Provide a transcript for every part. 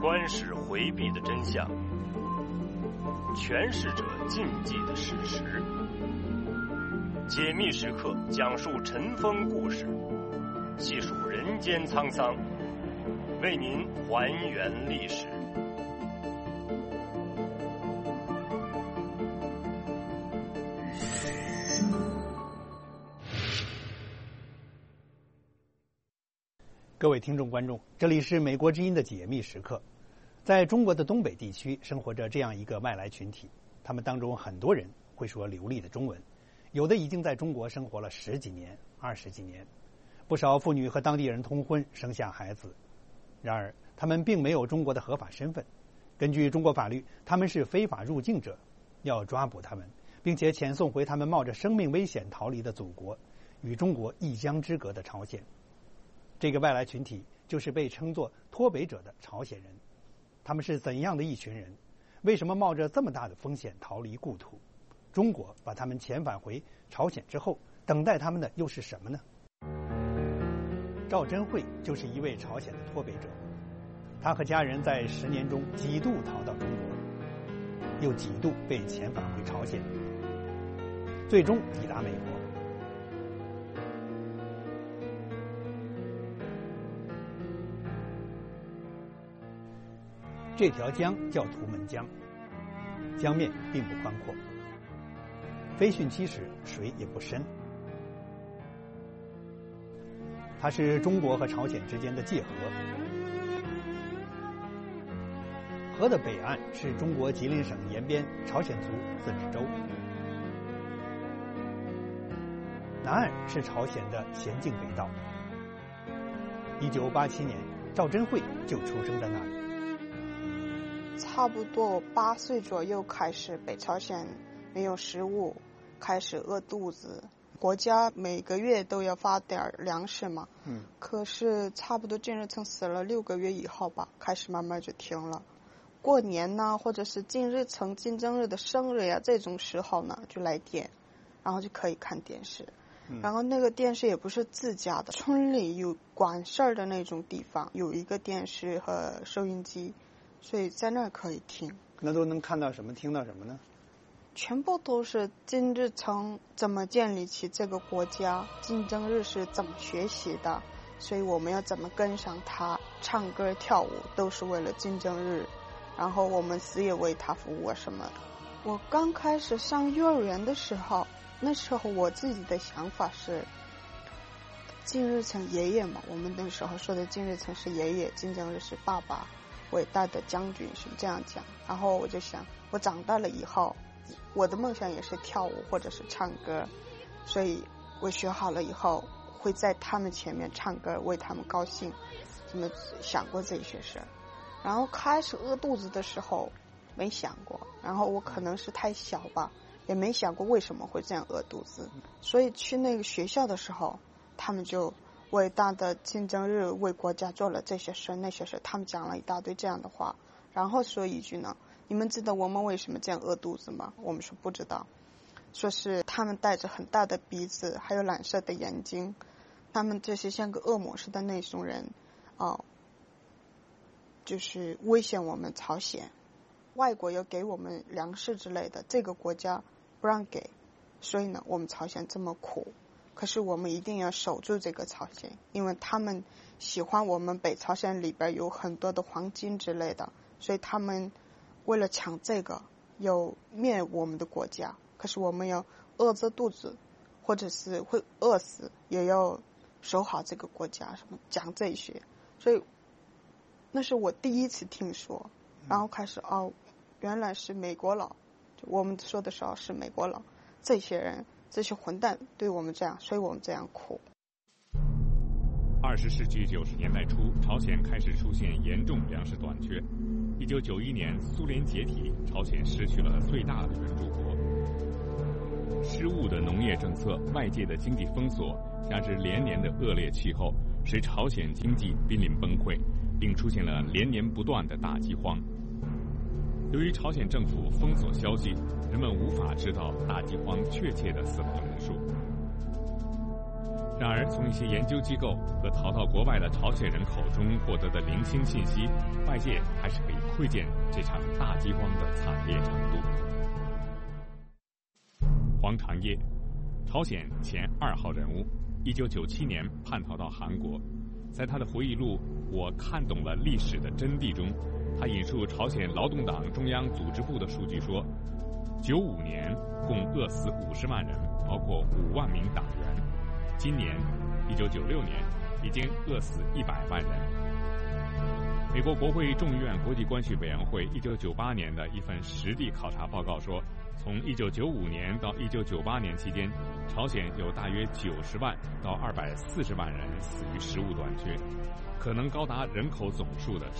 观世回避的真相，诠释者禁忌的事实。解密时刻讲述尘封故事，细数人间沧桑，为您还原历史。 各位听众观众，这里是美国之音的解密时刻。在中国的东北地区生活着这样一个外来群体，他们当中很多人会说流利的中文，有的已经在中国生活了10几年、20几年，不少妇女和当地人通婚生下孩子。然而他们并没有中国的合法身份，根据中国法律，他们是非法入境者，要抓捕他们，并且遣送回他们冒着生命危险逃离的祖国，与中国一江之隔的朝鲜。这个外来群体就是被称作脱北者的朝鲜人。他们是怎样的一群人？为什么冒着这么大的风险逃离故土？中国把他们遣返回朝鲜之后，等待他们的又是什么呢？赵珍慧就是一位朝鲜的脱北者，他和家人在10年中几度逃到中国，又几度被遣返回朝鲜，最终抵达美国。这条江叫图们江，江面并不宽阔，飞汛期时水也不深。它是中国和朝鲜之间的界河，河的北岸是中国吉林省延边朝鲜族自治州，南岸是朝鲜的咸镜北道。1987年，赵珍慧就出生在那里。 差不多8岁左右开始，北朝鲜没有食物，开始饿肚子。国家每个月都要发点粮食嘛，可是差不多金日成死了6个月以后吧，开始慢慢就停了。过年呢，或者是金日成、金正日的生日呀，这种时候呢，就来电，然后就可以看电视。然后那个电视也不是自家的，村里有管事儿的那种地方有一个电视和收音机，所以在那儿可以听。 那都能看到什么，听到什么呢？ 全部都是金日成怎么建立起这个国家，金正日是怎么学习的，所以我们要怎么跟上他，唱歌跳舞都是为了金正日，然后我们死也为他服务什么的。我刚开始上幼儿园的时候，那时候我自己的想法是金日成爷爷嘛，我们那时候说的金日成是爷爷，金正日是爸爸，伟大的将军是这样讲。然后我就想，我长大了以后，我的梦想也是跳舞或者是唱歌，所以我学好了以后会在他们前面唱歌，为他们高兴，怎么想过这些事。然后开始饿肚子的时候没想过，然后我可能是太小吧，也没想过为什么会这样饿肚子。所以去那个学校的时候，他们就伟大的金正日为国家做了这些事那些事，他们讲了一大堆这样的话，然后说一句呢，你们知道我们为什么这样饿肚子吗？我们说不知道，说是他们带着很大的鼻子还有蓝色的眼睛，他们这些像个恶魔似的那种人就是威胁我们朝鲜，外国要给我们粮食之类的，这个国家不让给，所以呢我们朝鲜这么苦，可是我们一定要守住这个朝鲜，因为他们喜欢我们北朝鲜里边有很多的黄金之类的，所以他们为了抢这个要灭我们的国家，可是我们要饿着肚子或者是会饿死也要守好这个国家，什么讲这些。所以那是我第一次听说，然后开始原来是美国佬，就我们说的时候是美国佬，这些人这些混蛋对我们这样，所以我们这样苦。 20世纪90年代初，朝鲜开始出现严重粮食短缺。1991年，苏联解体，朝鲜失去了最大的援助国。失误的农业政策、外界的经济封锁，加之连年的恶劣气候，使朝鲜经济濒临崩溃，并出现了连年不断的大饥荒。由于朝鲜政府封锁消息，人们无法知道大饥荒确切的死亡人数。 然而，从一些研究机构和逃到国外的朝鲜人口中获得的零星信息，外界还是可以窥见这场大饥荒的惨烈程度。黄长业，朝鲜前2号人物，1997年叛逃到韩国。在他的回忆录《我看懂了历史的真谛》中，他引述朝鲜劳动党中央组织部的数据说，95年共饿死50万人，包括5万名党员。今年1996年已经饿死100万人。美国国会众议院国际关系委员会1998年的一份实地考察报告说，从1995年到1998年期间，朝鲜有大约90万到240万人死于食物短缺，可能高达人口总数的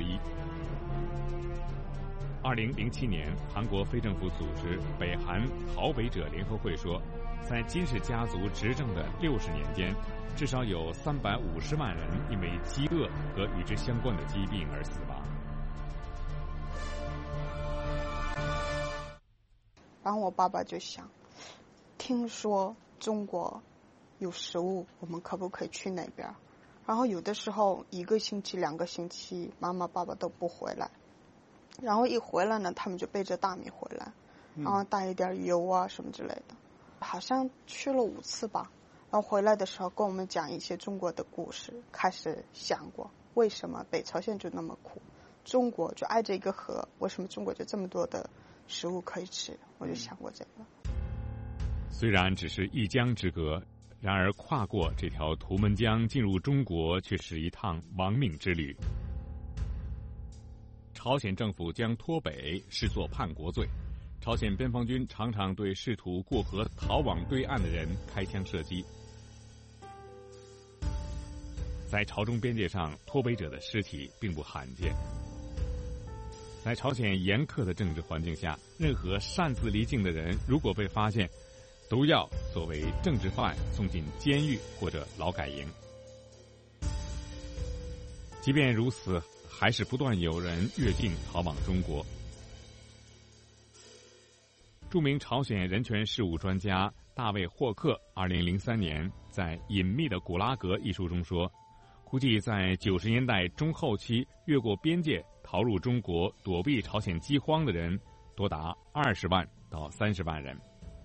1/10。2007年，韩国非政府组织北韩逃北者联合会说，在金氏家族执政的60年间，至少有350万人因为饥饿和与之相关的疾病而死亡。 然后我爸爸就想，听说中国有食物，我们可不可以去那边？然后有的时候1个星期、2个星期，妈妈爸爸都不回来。然后一回来呢，他们就背着大米回来，然后带一点油啊什么之类的。好像去了5次吧。然后回来的时候跟我们讲一些中国的故事，开始想过为什么北朝鲜就那么苦，中国就挨着一个河，为什么中国就这么多的食物可以吃？我就想过这个。 虽然只是一江之隔，然而跨过这条图们江进入中国却是一趟亡命之旅。朝鲜政府将脱北视作叛国罪，朝鲜边防军常常对试图过河逃往对岸的人开枪射击。在朝中边界上，脱北者的尸体并不罕见。在朝鲜严苛的政治环境下，任何擅自离境的人如果被发现，都要作为政治犯送进监狱或者劳改营。即便如此，还是不断有人越境逃往中国。著名朝鲜人权事务专家大卫·霍克2003年在《隐秘的古拉格》一书中说，估计在90年代中后期越过边界逃入中国躲避朝鲜饥荒的人多达20万到30万人。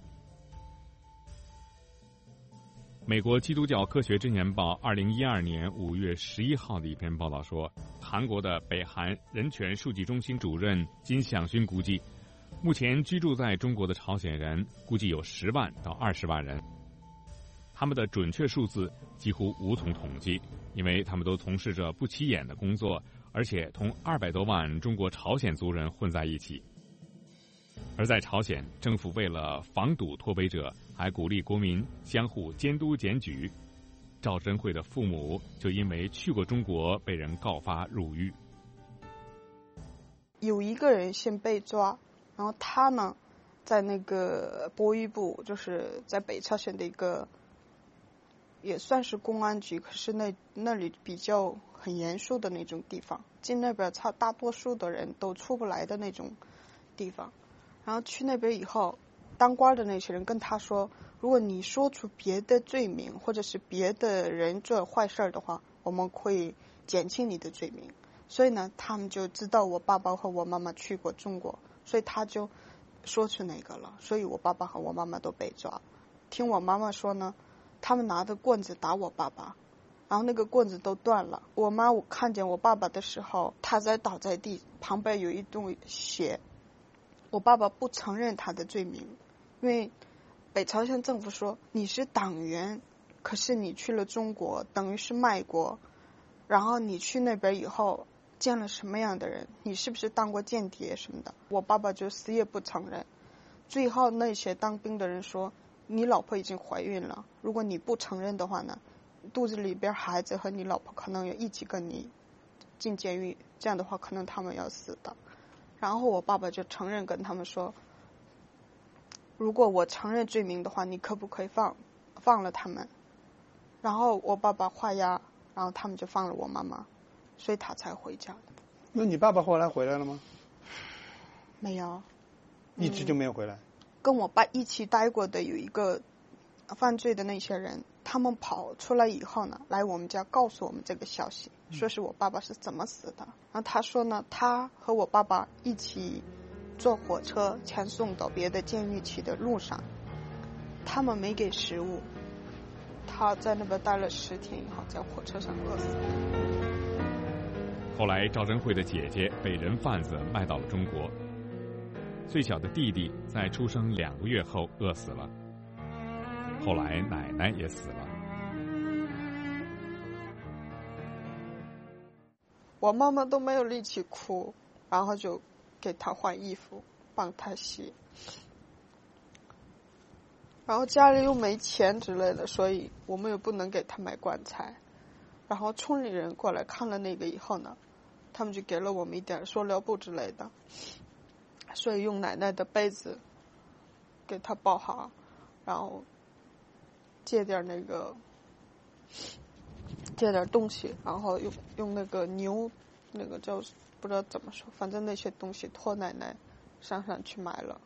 美国基督教科学真言报2012年5月11号的一篇报道说，韩国的北韩人权数据中心主任金相勋估计，目前居住在中国的朝鲜人估计有10万到20万人。他们的准确数字几乎无从统计，因为他们都从事着不起眼的工作，而且同200多万中国朝鲜族人混在一起。而在朝鲜，政府为了防堵脱北者，还鼓励国民相互监督检举。赵珍慧的父母就因为去过中国被人告发入狱。 有一个人先被抓，然后他呢在那个播育部，就是在北朝鲜的一个也算是公安局，可是那里比较很严肃的那种地方，进那边大多数的人都出不来的那种地方。然后去那边以后，当官的那些人跟他说，如果你说出别的罪名或者是别的人做坏事的话，我们会减轻你的罪名。所以呢，他们就知道我爸爸和我妈妈去过中国，所以他就说出那个了，所以我爸爸和我妈妈都被抓。听我妈妈说呢，他们拿着棍子打我爸爸，然后那个棍子都断了。我看见我爸爸的时候，他倒在地，旁边有一堆血。我爸爸不承认他的罪名，因为北朝鲜政府说你是党员，可是你去了中国等于是卖国，然后你去那边以后见了什么样的人，你是不是当过间谍什么的。我爸爸就死也不承认。最后那些当兵的人说，你老婆已经怀孕了，如果你不承认的话呢，肚子里边孩子和你老婆可能要一起跟你进监狱，这样的话可能他们要死的。然后我爸爸就承认，跟他们说，如果我承认罪名的话，你可不可以放了他们？然后我爸爸画押，然后他们就放了我妈妈，所以他才回家的。 那你爸爸后来回来了吗？ 没有， 一直就没有回来。 跟我爸一起待过的有一个犯罪的那些人， 他们跑出来以后呢，来我们家告诉我们这个消息，说是我爸爸是怎么死的。然后他说呢，他和我爸爸一起坐火车前送到别的监狱去的路上，他们没给食物，他在那边待了10天以后，在火车上饿死了。 后来赵振慧的姐姐被人贩子卖到了中国，最小的弟弟在出生2个月后饿死了，后来奶奶也死了。 我妈妈都没有力气哭，然后就给她换衣服，帮她洗。然后家里又没钱之类的，所以我们也不能给她买棺材。然后村里人过来看了那个以后呢，他们就给了我们一点塑料布之类的，所以用奶奶的被子给她包好，然后借点东西，然后用那个牛，那个叫不知道怎么说，反正那些东西托奶奶上去买了。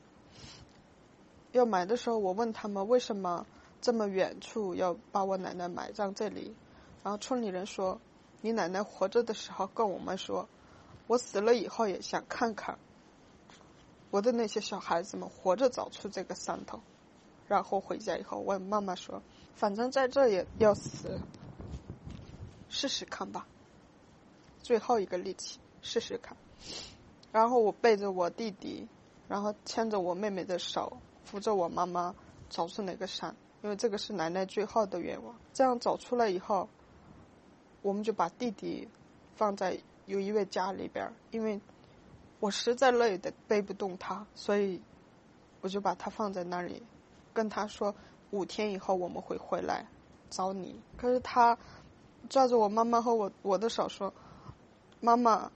要买的时候，我问他们为什么这么远处要把我奶奶埋葬这里，然后村里人说，你奶奶活着的时候跟我们说，我死了以后也想看看我的那些小孩子们活着走出这个山头。然后回家以后问妈妈说，反正在这也要死，试试看吧，最后一个力气试试看。然后我背着我弟弟，然后牵着我妹妹的手，扶着我妈妈走出那个山，因为这个是奶奶最后的愿望。这样走出来以后，我们就把弟弟放在有一位家里边，因为我实在累的背不动他，所以我就把他放在那里，跟他说5天以后我们会回来找你。可是他抓着我妈妈和我的手说，妈妈，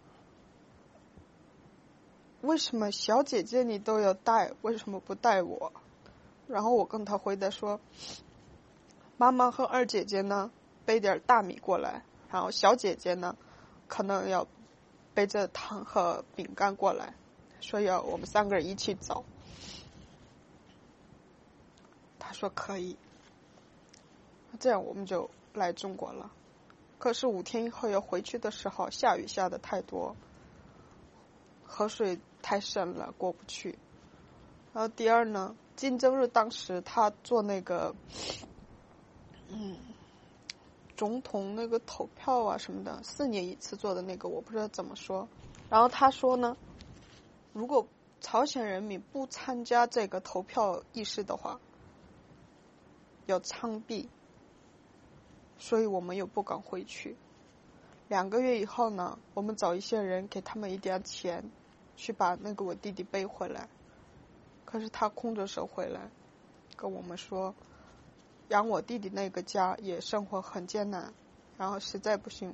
为什么小姐姐你都要带，为什么不带我？然后我跟他回答说，妈妈和二姐姐呢背点大米过来，然后小姐姐呢可能要背着糖和饼干过来，所以我们3个人一起走。他说可以，这样我们就来中国了。可是5天以后要回去的时候，下雨下的太多，河水太深了，过不去。然后第二呢，金正日当时他做那个总统那个投票啊什么的，4年一次做的那个，我不知道怎么说。然后他说呢，如果朝鲜人民不参加这个投票仪式的话，要枪毙，所以我们又不敢回去。2个月以后呢，我们找一些人给他们一点钱，去把那个我弟弟背回来。可是他空着手回来，跟我们说，养我弟弟那个家也生活很艰难，然后实在不行，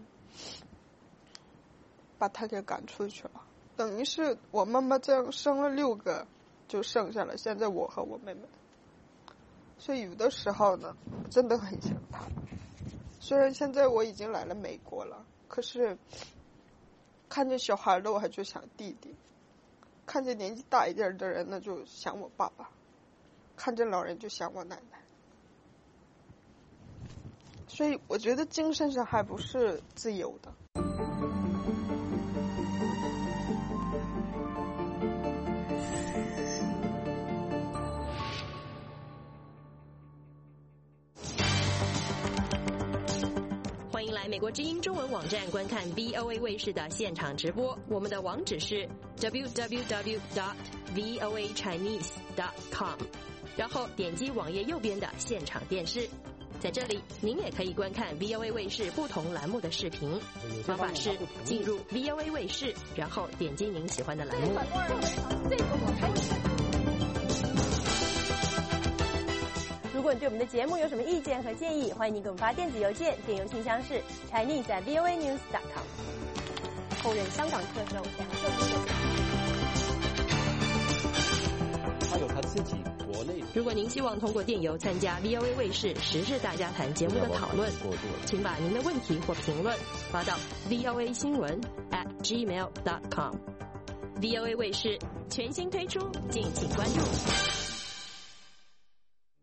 把他给赶出去了。等于是我妈妈这样生了6个，就剩下了现在我和我妹妹。所以有的时候呢，我真的很想他。虽然现在我已经来了美国了，可是看见小孩的我还就想弟弟，看见年纪大一点的人呢就想我爸爸，看见老人就想我奶奶。所以我觉得精神上还不是自由的。 欢迎来美国之音中文网站观看 VOA 卫视的现场直播，我们的网址是 www.voachinese.com， 然后点击网页右边的现场电视，在这里您也可以观看 VOA 卫视不同栏目的视频。方法是进入 VOA 卫视，然后点击您喜欢的栏目。 如果你对我们的节目有什么意见和建议，欢迎您给我们发电子邮件，电邮信箱是 chinese@voanews.com。后任香港特首梁振英。 他有他自己国内。 如果您希望通过电邮参加 VOA 卫视时事大家谈节目的讨论，请把您的问题或评论发到 voasinwen@gmail.com。VOA 卫视全新推出，敬请关注。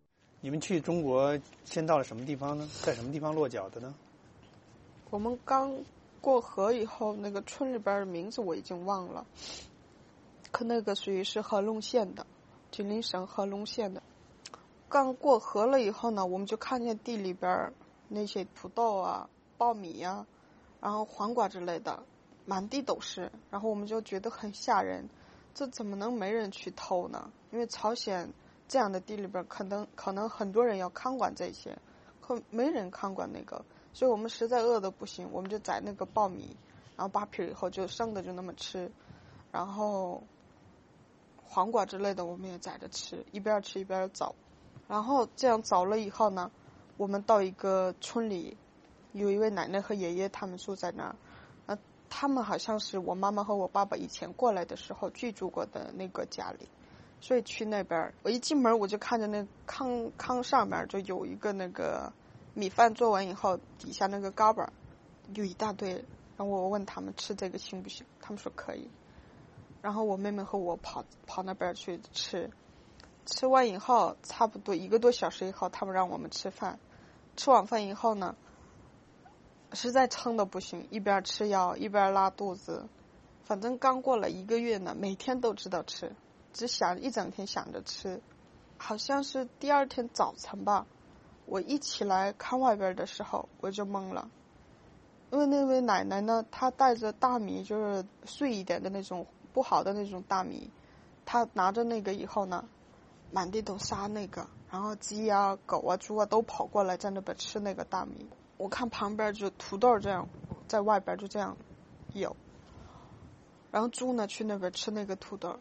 你们去中国先到了什么地方呢？在什么地方落脚的呢？ 我们刚过河以后，那个村里边的名字我已经忘了，可那个属于是合隆县的，吉林省合隆县的。刚过河了以后呢，我们就看见地里边那些土豆啊、苞米啊，然后黄瓜之类的，满地都是。然后我们就觉得很吓人，这怎么能没人去偷呢？因为朝鲜这样的地里边，可能很多人要看管这些，可没人看管那个，所以我们实在饿得不行，我们就摘那个苞米，然后扒皮以后就生的就那么吃，然后黄瓜之类的我们也摘着吃，一边吃一边走。然后这样走了以后呢，我们到一个村里，有一位奶奶和爷爷他们住在那儿，他们好像是我妈妈和我爸爸以前过来的时候居住过的那个家里，所以去那边，我一进门我就看着那炕上面就有一个那个米饭做完以后底下那个嘎巴有一大堆，然后我问他们吃这个行不行，他们说可以，然后我妹妹和我跑那边去吃完以后差不多1个多小时以后他们让我们吃饭，吃完饭以后呢实在撑得不行，一边吃药一边拉肚子，反正刚过了1个月呢，每天都知道吃，只想一整天想着吃。好像是第2天早晨吧，我一起来看外边的时候我就懵了，因为那位奶奶呢，她带着大米，就是碎一点的那种不好的那种大米，她拿着那个以后呢，满地都撒那个，然后鸡啊、狗啊、猪啊都跑过来在那边吃那个大米。我看旁边就土豆这样在外边就这样有，然后猪呢去那边吃那个土豆，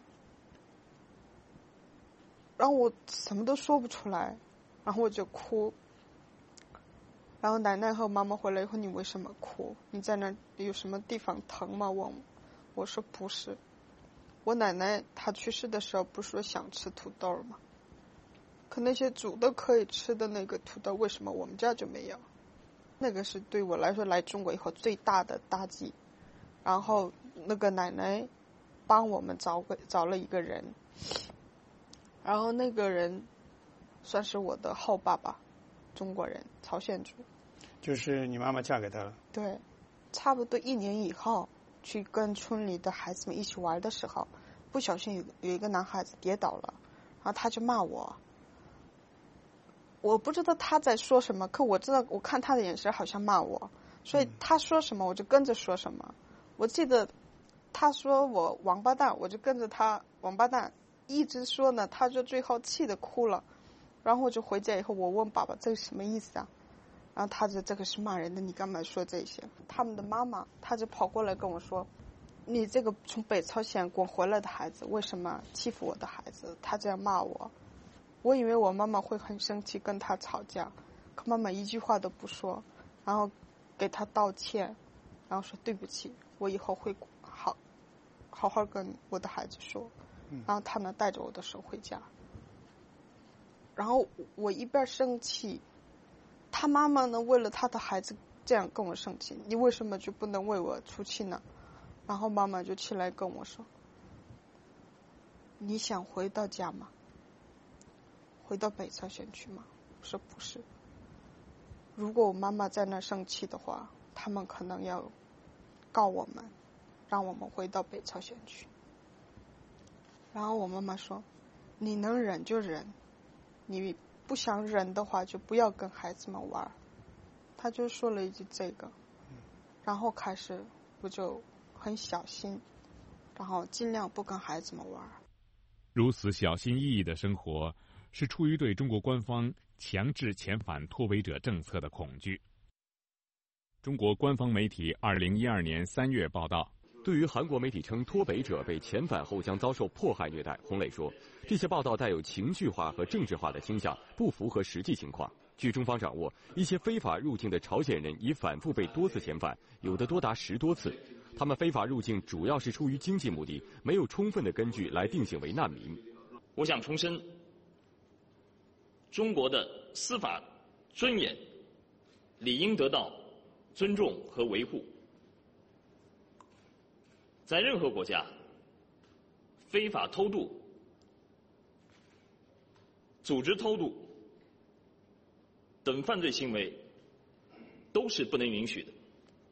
然后我什么都说不出来，然后我就哭。然后奶奶和妈妈回来以后，你为什么哭？你在那有什么地方疼吗？我说不是，我奶奶她去世的时候不是说想吃土豆吗？可那些煮的可以吃的那个土豆，为什么我们家就没有？那个是对我来说来中国以后最大的打击。然后那个奶奶帮我们找了一个人，然后那个人算是我的后爸爸，中国人，朝鲜族。 就是你妈妈嫁给他了？ 对，差不多1年以后，去跟村里的孩子们一起玩的时候，不小心有一个男孩子跌倒了，然后他就骂我。我不知道他在说什么，可我知道，我看他的眼神好像骂我，所以他说什么我就跟着说什么。我记得他说我王八蛋，我就跟着他王八蛋，一直说呢，他就最后气得哭了。然后我就回家以后，我问爸爸这是什么意思啊？然后他就这个是骂人的，你干嘛说这些？他们的妈妈他就跑过来跟我说，你这个从北朝鲜滚回来的孩子为什么欺负我的孩子？他这样骂我。我以为我妈妈会很生气跟他吵架，可妈妈一句话都不说，然后给他道歉，然后说对不起，我以后会好好跟我的孩子说。然后他呢带着我的手回家。然后我一边生气，他妈妈呢为了他的孩子这样跟我生气，你为什么就不能为我出气呢？然后妈妈就起来跟我说，你想回到家吗？回到北朝鲜去吗？我说不是，如果我妈妈在那生气的话，他们可能要告我们，让我们回到北朝鲜去。然后我妈妈说，你能忍就忍，你不想忍的话就不要跟孩子们玩。他就说了一句这个，然后开始我就很小心，然后尽量不跟孩子们玩。 如此小心翼翼的生活，是出于对中国官方强制遣返脱北者政策的恐惧。中国官方媒体2012年3月报道， 对于韩国媒体称脱北者被遣返后将遭受迫害虐待，洪磊说，这些报道带有情绪化和政治化的倾向，不符合实际情况。据中方掌握，一些非法入境的朝鲜人已反复被多次遣返，有的多达10多次。他们非法入境主要是出于经济目的，没有充分的根据来定性为难民。 我想重申，中国的司法尊严理应得到尊重和维护。在任何国家，非法偷渡、组织偷渡等犯罪行为都是不能允许的。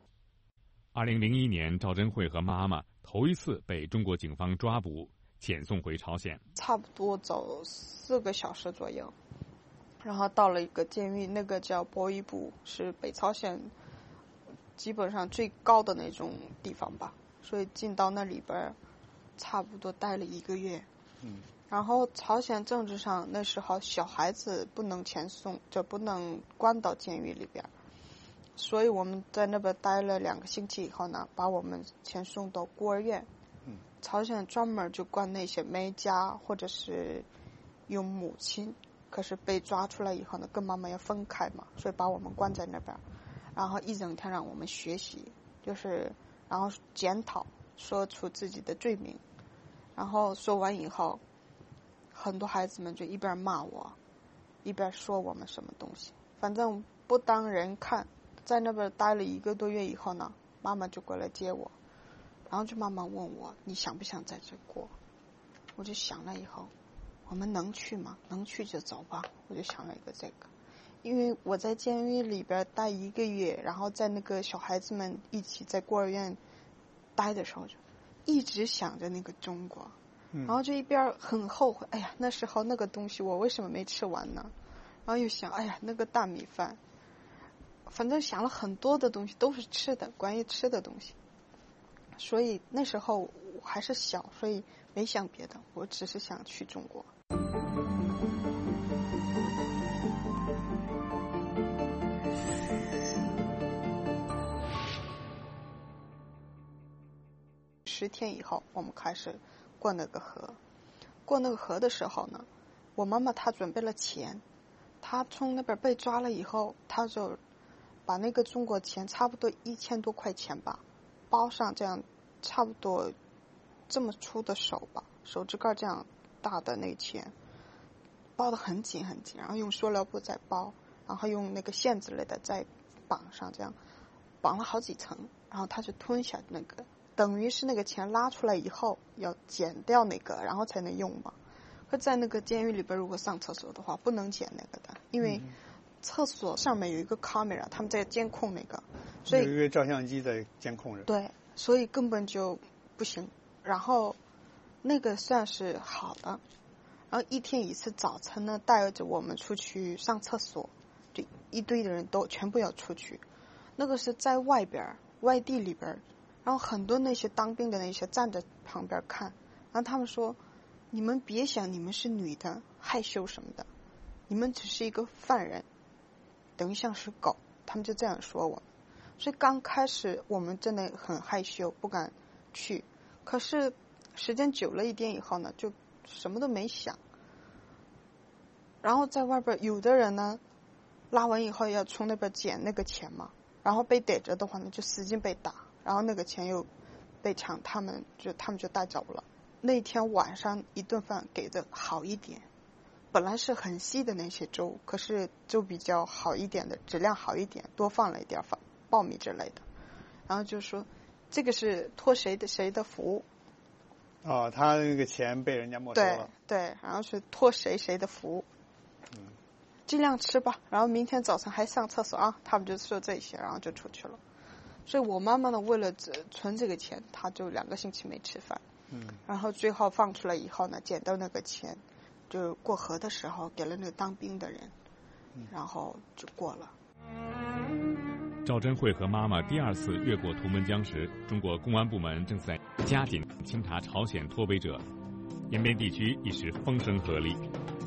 2001年，赵珍慧和妈妈头一次被中国警方抓捕，遣送回朝鲜。 差不多走4个小时左右，然后到了一个监狱，那个叫博伊部，是北朝鲜基本上最高的那种地方吧，所以进到那里边，差不多待了1个月。然后朝鲜政治上那时候小孩子不能遣送，就不能关到监狱里边，所以我们在那边待了2个星期以后呢，把我们遣送到孤儿院。朝鲜专门就关那些没家或者是有母亲，可是被抓出来以后呢，跟妈妈要分开嘛，所以把我们关在那边，然后一整天让我们学习，就是然后检讨，说出自己的罪名，然后说完以后，很多孩子们就一边骂我，一边说我们什么东西，反正不当人看。在那边待了1个多月以后呢，妈妈就过来接我，然后就妈妈问我，你想不想在这过？我就想了以后，我们能去吗？能去就走吧。我就想了一个这个，因为我在监狱里边待1个月，然后在那个小孩子们一起在孤儿院待的时候，就一直想着那个中国，然后就一边很后悔，哎呀，那时候那个东西我为什么没吃完呢？然后又想，哎呀，那个大米饭，反正想了很多的东西，都是吃的，关于吃的东西。所以那时候我还是小，所以没想别的，我只是想去中国。10天以后，我们开始过那个河。过那个河的时候呢，我妈妈她准备了钱，她从那边被抓了以后，她就把那个中国钱差不多1000多块钱吧，包上这样差不多这么粗的手吧，手指盖这样大的那钱，包得很紧很紧，然后用塑料布再包，然后用那个线之类的再绑上，这样绑了好几层，然后他就吞下那个，等于是那个钱拉出来以后要剪掉那个，然后才能用嘛。可在那个监狱里边，如果上厕所的话不能剪那个的，因为厕所上面有一个 camera， 他们在监控那个，所以有一个照相机在监控着。 对，所以根本就不行。然后那个算是好的，然后1天1次早晨呢，带着我们出去上厕所，就一堆的人都全部要出去。那个是在外边外地里边，然后很多那些当兵的那些站在旁边看，然后他们说，你们别想你们是女的害羞什么的，你们只是一个犯人，等于像是狗，他们就这样说我们。所以刚开始我们真的很害羞，不敢去，可是时间久了一点以后呢，就什么都没想。然后在外边有的人呢，拉完以后要从那边捡那个钱嘛，然后被逮着的话呢，就使劲被打，然后那个钱又被抢，他们就带走了。那天晚上一顿饭给的好一点，本来是很稀的那些粥，可是就比较好一点的，质量好一点，多放了一点苞米之类的，然后就说这个是托谁的福。 哦，他那个钱被人家没收了。 对，然后是托谁的福。尽量吃吧，然后明天早上还上厕所啊，他们就说这些，然后就出去了。所以我妈妈呢，为了存这个钱，她就2个星期没吃饭。然后最后放出来以后呢，捡到那个钱，就过河的时候给了那个当兵的人，然后就过了。 赵珍慧和妈妈第2次越过图们江时，中国公安部门正在加紧清查朝鲜脱北者，延边地区一时风声鹤唳。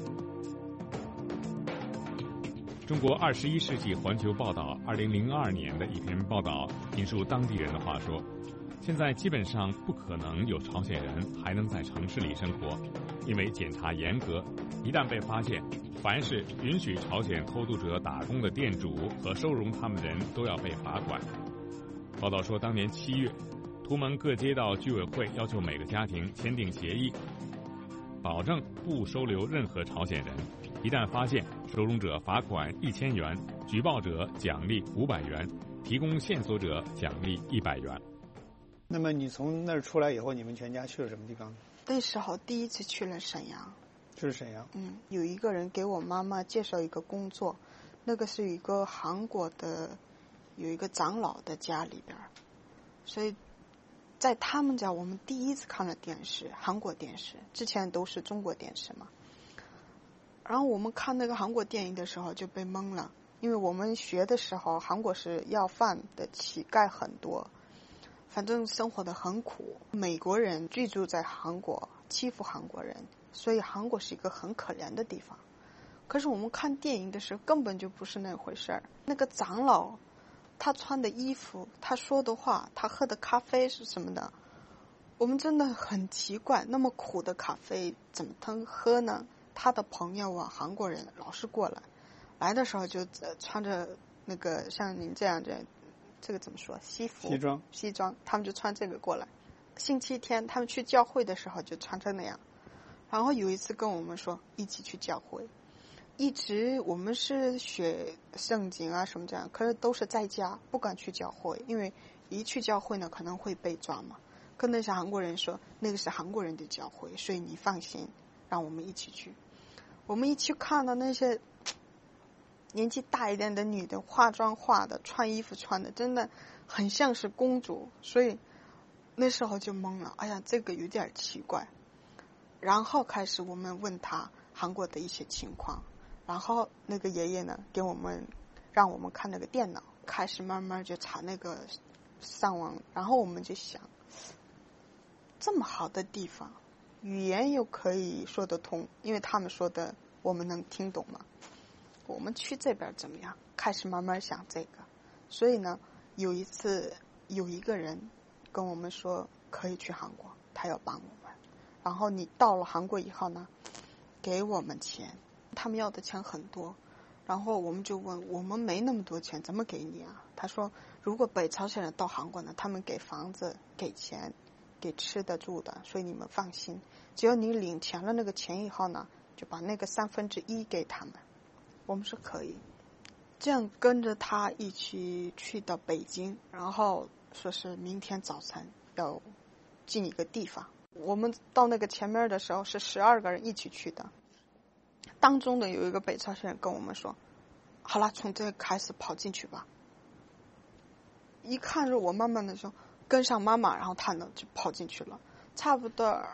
中国21世纪环球报道2002年的一篇报道引述当地人的话说，现在基本上不可能有朝鲜人还能在城市里生活，因为检查严格，一旦被发现，凡是允许朝鲜偷渡者打工的店主和收容他们的人都要被罚款。报道说，当年7月，图们各街道居委会要求每个家庭签订协议，保证不收留任何朝鲜人，一旦发现，收容者罚款1000元，举报者奖励500元，提供线索者奖励100元。 那么你从那儿出来以后，你们全家去了什么地方？ 那时候第一次去了沈阳。 就是沈阳。 有一个人给我妈妈介绍一个工作， 那个是一个韩国的有一个长老的家里边，所以在他们家我们第一次看了电视，韩国电视，之前都是中国电视嘛。然后我们看那个韩国电影的时候就被蒙了，因为我们学的时候韩国是要饭的乞丐很多，反正生活的很苦，美国人居住在韩国欺负韩国人，所以韩国是一个很可怜的地方。可是我们看电影的时候根本就不是那回事儿。那个长老他穿的衣服，他说的话，他喝的咖啡是什么的，我们真的很奇怪，那么苦的咖啡怎么能喝呢？他的朋友啊，韩国人老是过来的时候就穿着那个像您这样这个怎么说，西装，他们就穿这个过来。星期天他们去教会的时候就穿成那样。然后有一次跟我们说一起去教会，一直我们是学圣经啊什么这样，可是都是在家，不敢去教会，因为一去教会呢可能会被抓嘛。跟那些韩国人说那个是韩国人的教会，所以你放心，让我们一起去。我们一起看到那些年纪大一点的女的，化妆化的，穿衣服穿的真的很像是公主，所以那时候就懵了，哎呀这个有点奇怪。然后开始我们问他韩国的一些情况，然后那个爷爷呢让我们看那个电脑，开始慢慢就查那个上网，然后我们就想，这么好的地方，语言又可以说得通，因为他们说的我们能听懂嘛，我们去这边怎么样？开始慢慢想这个。所以呢，有一次有一个人跟我们说可以去韩国，他要帮我们，然后你到了韩国以后呢，给我们钱，他们要的钱很多，然后我们就问，我们没那么多钱怎么给你啊？他说如果北朝鲜人到韩国呢，他们给房子给钱给吃的住的，所以你们放心，只要你领钱了那个钱以后呢，就把那个1/3给他们。我们说可以，这样跟着他一起去到北京，然后说是明天早晨要进一个地方。我们到那个前面的时候是12个人一起去的，当中的有一个北朝鲜人跟我们说，好了，从这开始跑进去吧。一看是我慢慢的就跟上妈妈，然后他呢就跑进去了，差不多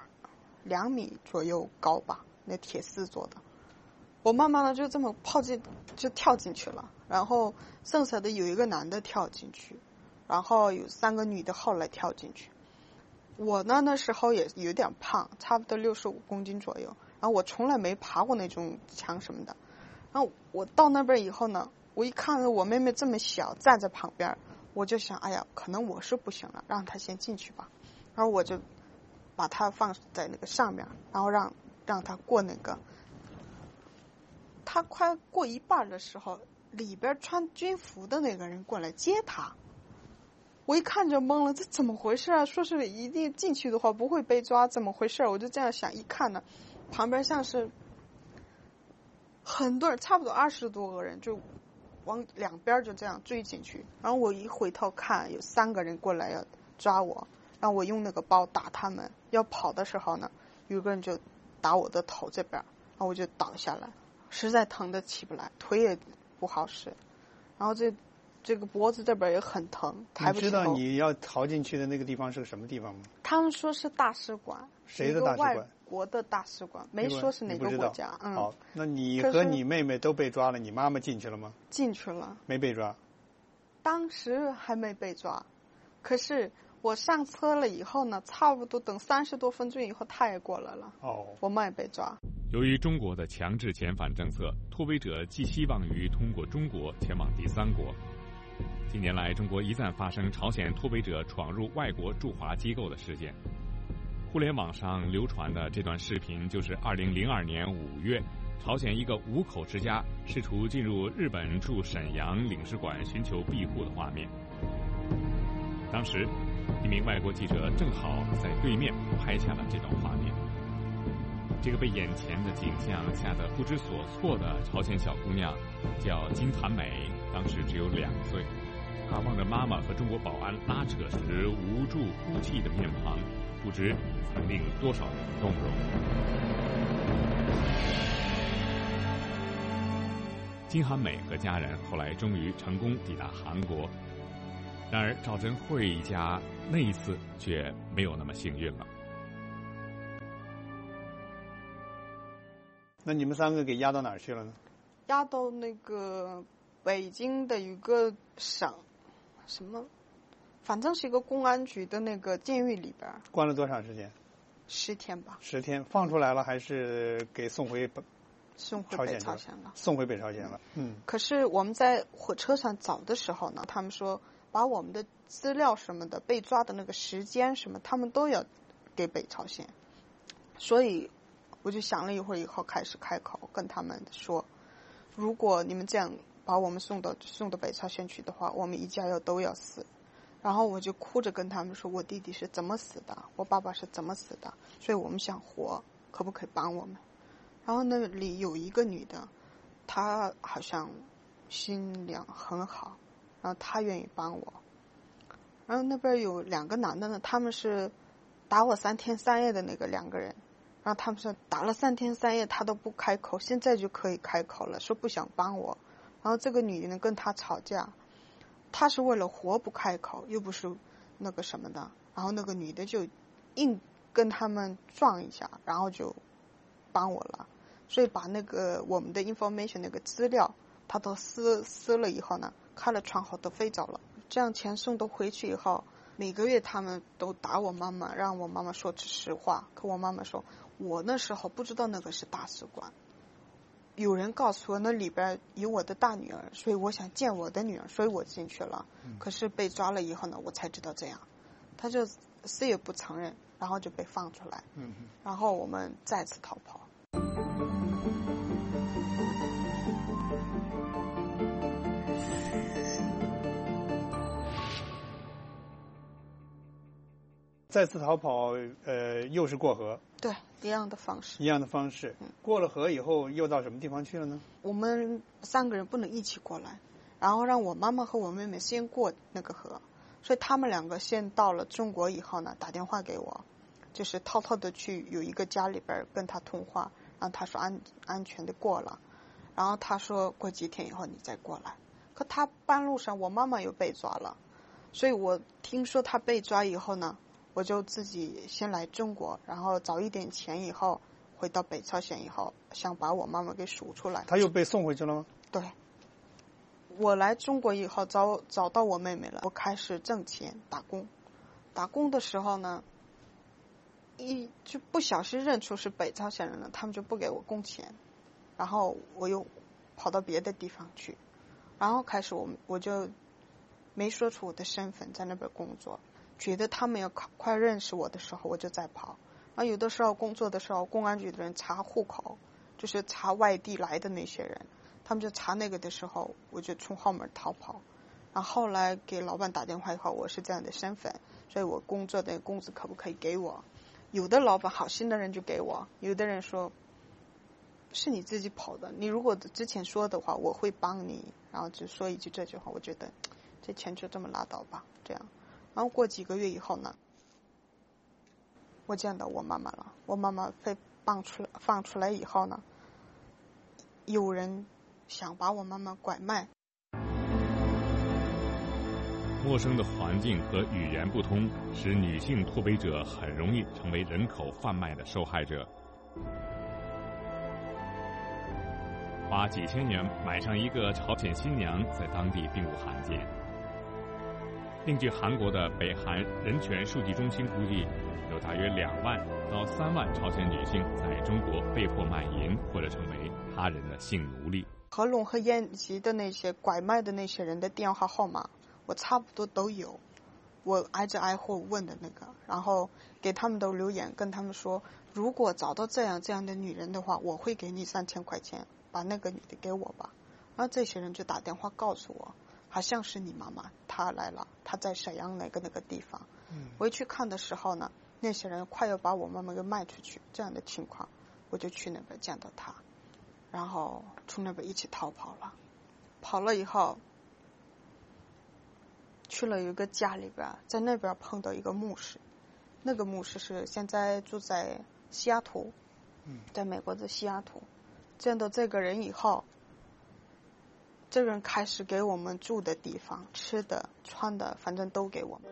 2米左右高吧，那铁丝做的。我慢慢的就这么就跳进去了，然后剩下的有一个男的跳进去，然后有3个女的后来跳进去。我呢那时候也有点胖，差不多65公斤左右，然后我从来没爬过那种墙什么的。然后我到那边以后呢，我一看我妹妹这么小站在旁边，我就想，哎呀，可能我是不行了，让她先进去吧。然后我就把她放在那个上面，然后让她过那个。她快过一半的时候，里边穿军服的那个人过来接她。我一看就懵了，这怎么回事啊？说是一定进去的话不会被抓，怎么回事？我就这样想，一看呢，旁边像是很多人，差不多20多个人，就往两边就这样追进去。然后我一回头看，有3个人过来要抓我，让我用那个包打他们。要跑的时候呢，有个人就打我的头这边，然后我就倒下来，实在疼得起不来，腿也不好使，然后这个脖子这边也很疼，抬不起头。 你知道你要逃进去的那个地方是个什么地方吗？ 他们说是大使馆。 谁的大使馆？ 外国的大使馆，没说是哪个国家。 好，那你和你妹妹都被抓了，你妈妈进去了吗？ 进去了。 没被抓？ 当时还没被抓，可是我上车了以后呢，差不多等30多分钟以后，他也过来了。我们也被抓。 由于中国的强制遣返政策，脱北者寄希望于通过中国前往第3国。近年来，中国一再发生朝鲜脱北者闯入外国驻华机构的事件。互联网上流传的这段视频，就是2002年5月，朝鲜一个5口之家试图进入日本驻沈阳领事馆寻求庇护的画面。当时，一名外国记者正好在对面拍下了这段画面。这个被眼前的景象吓得不知所措的朝鲜小姑娘叫金团美，当时只有2岁。她望着妈妈和中国保安拉扯时无助哭泣的面庞，不知曾令多少人动容。 金韩美和家人后来终于成功抵达韩国。然而赵贞惠一家那一次却没有那么幸运了。 那你们3个给押到哪儿去了呢？ 押到那个北京的一个省，什么，反正是一个公安局的那个监狱里边。 关了多长时间 ？10天吧。 10天，放出来了还是给送回北朝鲜了？ 送回北朝鲜了。 可是我们在火车上找的时候呢，他们说把我们的资料什么的、被抓的那个时间什么，他们都要给北朝鲜。所以我就想了一会儿以后，开始开口跟他们说，如果你们这样把我们送到北朝鲜去的话，我们一家都要死。然后我就哭着跟他们说，我弟弟是怎么死的，我爸爸是怎么死的，所以我们想活，可不可以帮我们？然后那里有一个女的，她好像心量很好，然后她愿意帮我。然后那边有2个男的呢，他们是打我3天3夜的那个2个人，然后他们说打了3天3夜他都不开口，现在就可以开口了，说不想帮我。然后这个女的跟他吵架，他是为了活不开口，又不是那个什么的，然后那个女的就硬跟他们撞一下，然后就帮我了。所以把那个我们的 information 那个资料他都撕了以后呢，开了窗户都飞走了。这样钱送都回去以后，每个月他们都打我妈妈，让我妈妈说实话。可我妈妈说，我那时候不知道那个是大使馆，有人告诉我那里边有我的大女儿，所以我想见我的女儿，所以我进去了。可是被抓了以后呢，我才知道这样。他就死也不承认，然后就被放出来。然后我们再次逃跑。 再次逃跑，又是过河。 对，一样的方式。过了河以后，又到什么地方去了呢？ 我们3个人不能一起过来，然后让我妈妈和我妹妹先过那个河，所以他们2个先到了中国以后呢，打电话给我，就是偷偷的去有一个家里边跟他通话，然后他说安全的过了，然后他说过几天以后你再过来。可他半路上我妈妈又被抓了，所以我听说他被抓以后呢，我就自己先来中国，然后找一点钱以后回到北朝鲜以后，想把我妈妈给赎出来。 他又被送回去了吗？ 对，我来中国以后找到我妹妹了，我开始挣钱打工。打工的时候呢，就不小心认出是北朝鲜人了，他们就不给我工钱，然后我又跑到别的地方去，然后开始我就没说出我的身份，在那边工作。觉得他们要快认识我的时候，我就在跑。然后有的时候工作的时候，公安局的人查户口，就是查外地来的那些人，他们就查那个的时候，我就从后门逃跑。然后后来给老板打电话以后，我是这样的身份，所以我工作的工资可不可以给我？有的老板好心的人就给我，有的人说是你自己跑的，你如果之前说的话，我会帮你。然后就说一句这句话，我觉得这钱就这么拉倒吧，这样。然后过几个月以后呢，我见到我妈妈了。我妈妈被放出来以后呢，有人想把我妈妈拐卖。 陌生的环境和语言不通，使女性脱北者很容易成为人口贩卖的受害者。花几千元买上一个朝鲜新娘，在当地并不罕见。另据韩国的北韩人权数据中心估计，有大约2万到3万朝鲜女性在中国被迫卖淫或者成为他人的性奴隶。 合拢和延吉的那些拐卖的那些人的电话号码，我差不多都有，我挨着挨户问的那个，然后给他们都留言，跟他们说，如果找到这样的女人的话，我会给你3000块钱，把那个女的给我吧。然后这些人就打电话告诉我，好像是你妈妈，她来了，她在沈阳那个地方。我一去看的时候呢，那些人快要把我妈妈给卖出去，这样的情况，我就去那边见到她，然后从那边一起逃跑了。跑了以后，去了有一个家里边，在那边碰到一个牧师，那个牧师是现在住在西雅图，在美国的西雅图。见到这个人以后， 这人开始给我们住的地方、吃的、穿的，反正都给我们。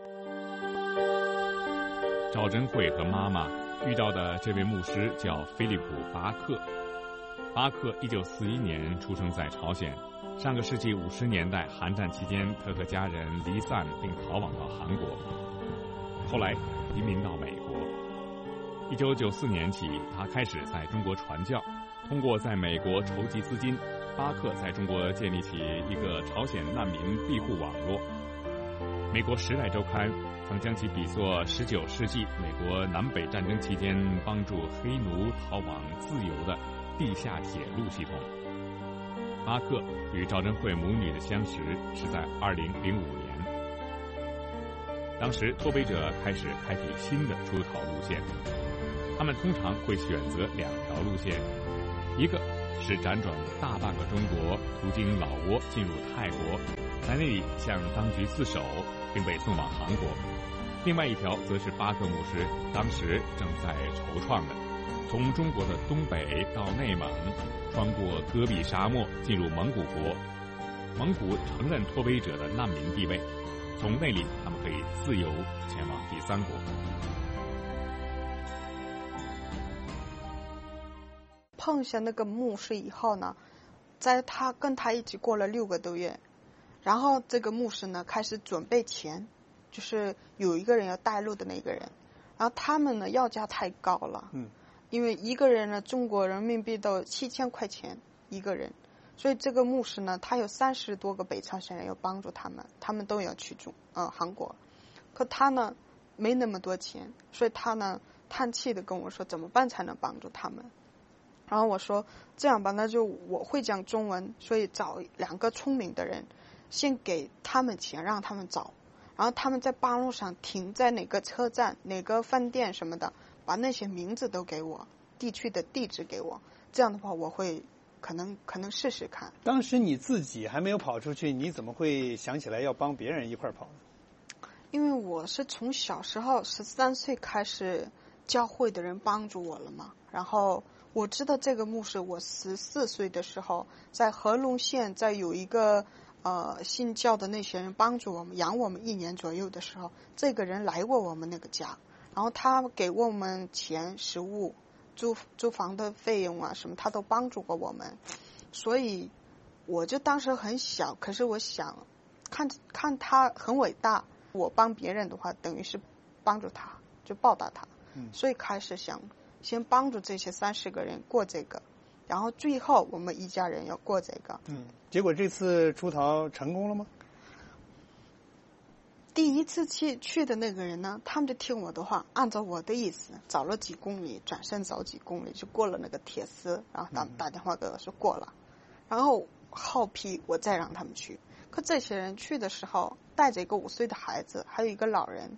赵珍慧和妈妈遇到的这位牧师叫菲利普·巴克。巴克1941年出生在朝鲜，上个世纪50年代韩战期间，他和家人离散并逃往到韩国，后来移民到美国。1994年起，他开始在中国传教，通过在美国筹集资金，巴克在中国建立起一个朝鲜难民庇护网络。美国《时代周刊》曾将其比作19世纪美国南北战争期间帮助黑奴逃往自由的地下铁路系统。巴克与赵珍慧母女的相识是在2005年，当时脱北者开始开辟新的出逃路线，他们通常会选择2条路线，一个是辗转大半个中国，途经老挝进入泰国，在那里向当局自首，并被送往韩国；另外一条则是巴克牧师当时正在筹创的，从中国的东北到内蒙，穿过戈壁沙漠进入蒙古国，蒙古承认脱北者的难民地位，从那里他们可以自由前往第3国。 碰见那个牧师以后呢，在他跟他一起过了6个多月，然后这个牧师呢开始准备钱，就是有一个人要带路的那个人，然后他们呢要价太高了，因为一个人呢中国人民币都7000块钱一个人，所以这个牧师呢他有30多个北朝鲜人要帮助他们，他们都要去韩国，可他呢没那么多钱，所以他呢叹气的跟我说怎么办才能帮助他们。然后我说这样吧，那就我会讲中文，所以找2个聪明的人，先给他们钱让他们找，然后他们在半路上停在哪个车站哪个饭店什么的，把那些名字都给我，地区的地址给我，这样的话我会可能试试看。 当时你自己还没有跑出去，你怎么会想起来要帮别人一块跑呢？ 因为我是从小时候13岁开始教会的人帮助我了嘛，然后我知道这个牧师，我14岁的时候在和龙县，在有一个信教的那些人帮助我们养我们1年左右的时候，这个人来过我们那个家，然后他给我们钱食物租房的费用啊什么，他都帮助过我们，所以我就当时很小，可是我想看他很伟大，我帮别人的话等于是帮助他，就报答他，所以开始想先帮助这些30个人过这个，然后最后我们一家人要过这个。 结果这次出逃成功了吗？ 第一次去的那个人呢，他们就听我的话，按照我的意思走了几公里，转身走几公里就过了那个铁丝，然后打电话给我说过了，然后后批我再让他们去。可这些人去的时候带着一个5岁的孩子，还有一个老人，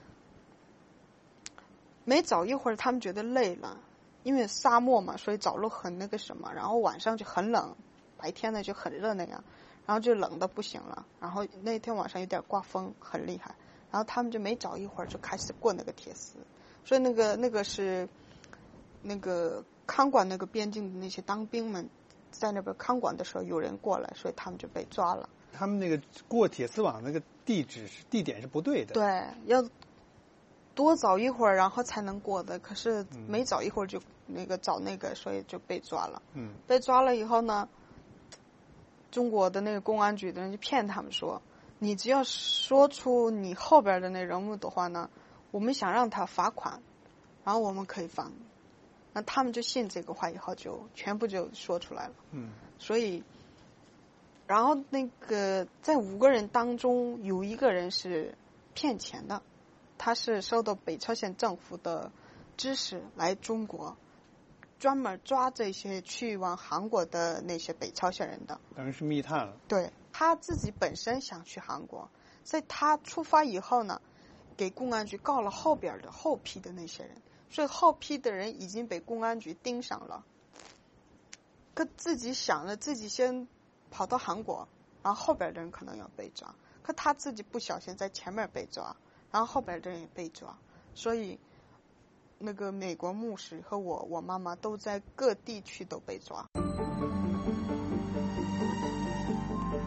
没走一会儿他们觉得累了，因为沙漠嘛，所以走路很那个什么，然后晚上就很冷，白天呢就很热那样，然后就冷的不行了，然后那天晚上有点刮风很厉害，然后他们就没走一会儿就开始过那个铁丝，所以那个是那个看管那个边境的那些当兵们在那边看管的时候有人过来，所以他们就被抓了。 他们那个过铁丝网那个地点是不对的， 对，要多走一会儿然后才能过的，可是没走一会儿就找那个，所以就被抓了。被抓了以后呢，中国的那个公安局的人就骗他们说，你只要说出你后边的那人物的话呢，我们想让他罚款，然后我们可以放。那他们就信这个话以后就全部就说出来了。所以然后那个在5个人当中有1个人是骗钱的，他是受到北朝鲜政府的支持来中国，专门抓这些去往韩国的那些北朝鲜人的， 等于是密探了。 对，他自己本身想去韩国，所以他出发以后呢，给公安局告了后边的后批的那些人，所以后批的人已经被公安局盯上了。可自己想了，自己先跑到韩国，然后后边的人可能要被抓，可他自己不小心在前面被抓，然后后边的人也被抓，所以那个美国牧师和我妈妈都在各地区都被抓。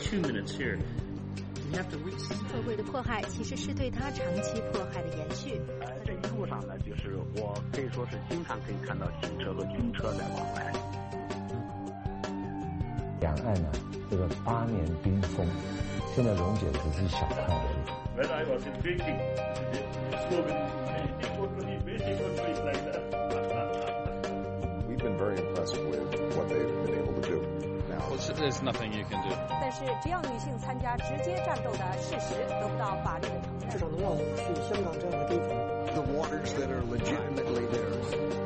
2 minutes here. We have to reach. 社会的迫害其实是对他长期迫害的延续。 这一路上呢，就是我可以说是经常可以看到汽车和军车在往来。 两岸呢，这个8年冰封，现在溶解只是小块而已。 When I was in Beijing, it was really place like that. We've been very impressed with what they've been able to do. Well, there's nothing you can do. 但是只要女性参加直接战斗的事实得不到法律的承认， 至少能让我们去香港这样的地方。 The waters that are legitimately theirs.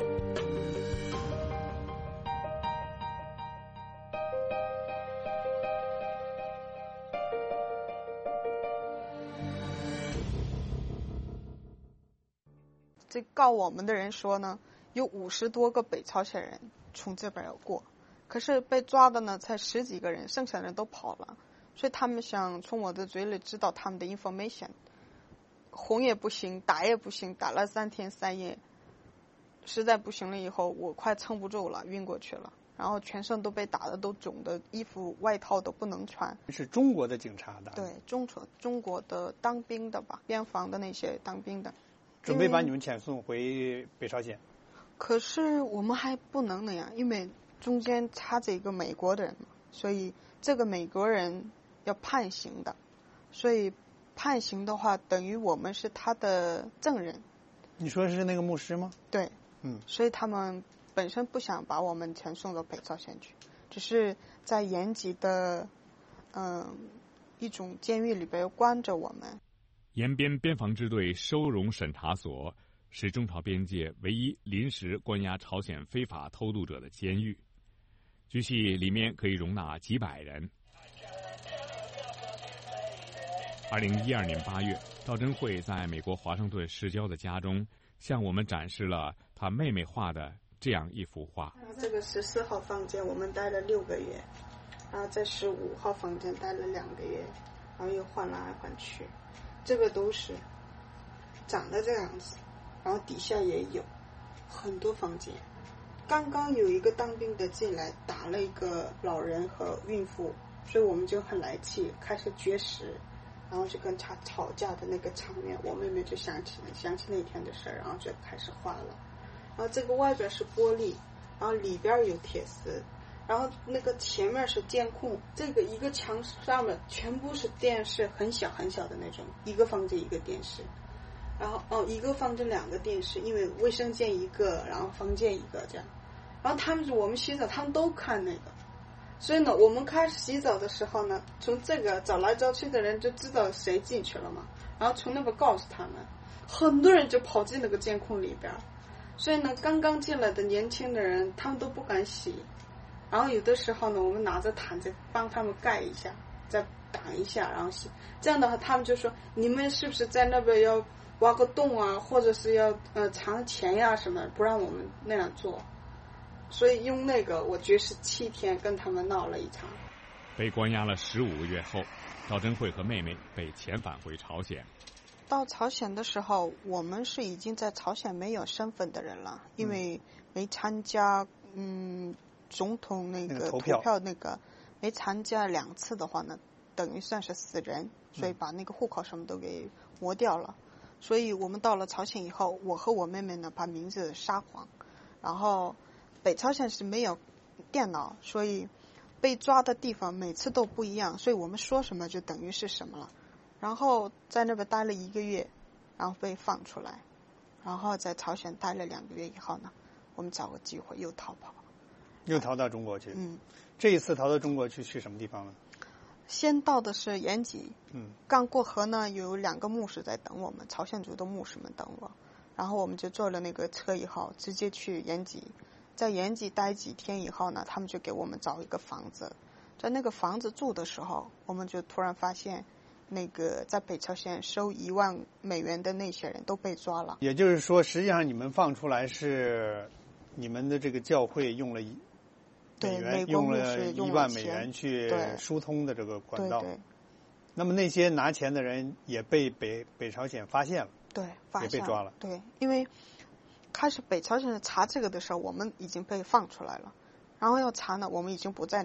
这告我们的人说呢，有50多个北朝鲜人从这边而过，可是被抓的呢才10几个人，剩下的人都跑了，所以他们想从我的嘴里知道他们的 information。哄也不行，打也不行，打了3天3夜，实在不行了以后，我快撑不住了，晕过去了，然后全身都被打的都肿的，衣服外套都不能穿。 是中国的警察打的？ 对，中国的当兵的吧，边防的那些当兵的。 准备把你们遣送回北朝鲜， 可是我们还不能那样，因为中间插着一个美国的人嘛，所以这个美国人要判刑的，所以判刑的话等于我们是他的证人。 你说是那个牧师吗？ 对，所以他们本身不想把我们遣送到北朝鲜去，只是在延吉的一种监狱里边关着我们。 延边边防支队收容审查所是中朝边界唯一临时关押朝鲜非法偷渡者的监狱，据悉里面可以容纳几百人。2012年8月，赵珍慧在美国华盛顿市郊的家中向我们展示了她妹妹画的这样一幅画。 这个14号房间我们待了6个月，然后在15号房间待了2个月，然后又换来换去。这个都是长得这样子，然后底下也有很多房间。刚刚有一个当兵的进来打了一个老人和孕妇，所以我们就很来气，开始绝食，然后就跟他吵架的那个场面，我妹妹就想起那天的事儿，然后就开始画了。然后这个外边是玻璃，然后里边有铁丝，然后那个前面是监控，这个一个墙上面全部是电视，很小很小的那种，一个房间一个电视，然后一个房间2个电视，因为卫生间1个，然后房间1个这样。然后我们洗澡，他们都看那个，所以呢，我们开始洗澡的时候呢，从这个找来找去的人就知道谁进去了嘛，然后从那边告诉他们，很多人就跑进那个监控里边，所以呢，刚刚进来的年轻的人他们都不敢洗。然后有的时候呢，我们拿着毯子帮他们盖一下，再挡一下，然后洗。这样的话，他们就说：“你们是不是在那边要挖个洞啊，或者是要藏钱呀什么，不让我们那样做？”所以用那个，我绝食7天跟他们闹了一场。 被关押了15个月后，赵珍慧和妹妹被遣返回朝鲜。 到朝鲜的时候，我们是已经在朝鲜没有身份的人了，因为没参加总统那个投票那个没参加2次的话呢，等于算是死人，所以把那个户口什么都给磨掉了。所以我们到了朝鲜以后，我和我妹妹呢把名字撒谎，然后北朝鲜是没有电脑，所以被抓的地方每次都不一样，所以我们说什么就等于是什么了。然后在那边待了1个月，然后被放出来，然后在朝鲜待了2个月以后呢，我们找个机会又逃跑。 又逃到中国去。这一次逃到中国去什么地方呢？ 先到的是延吉。刚过河呢，有2个牧师在等我们，朝鲜族的牧师们等我，然后我们就坐了那个车以后，直接去延吉。在延吉待几天以后呢，他们就给我们找一个房子。在那个房子住的时候，我们就突然发现，那个在北朝鲜收1万美元的那些人都被抓了。 也就是说，实际上你们放出来是你们的这个教会用了用了1万美元去疏通的这个管道。 对。 那么那些拿钱的人也被北朝鲜发现了。 对，发现也被抓了。 对，因为开始北朝鲜查这个的时候，我们已经被放出来了，然后要查呢，我们已经不在那儿，